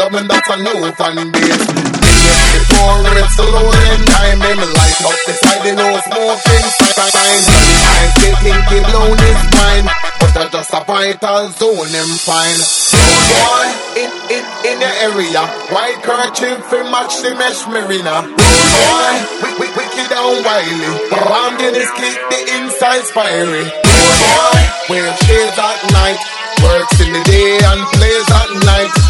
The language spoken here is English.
loving that's a note and bass. Before it's a rolling time, him light up the side, they know smoking sign. I still think he blown his mind, but that's just a vital zone, him fine. Boy, in the area, white kerchief fi match the mesh marina. Boy, wicked and wily, around in his kick the inside spiry. Boy, wear shades at night, works in the day and plays at night.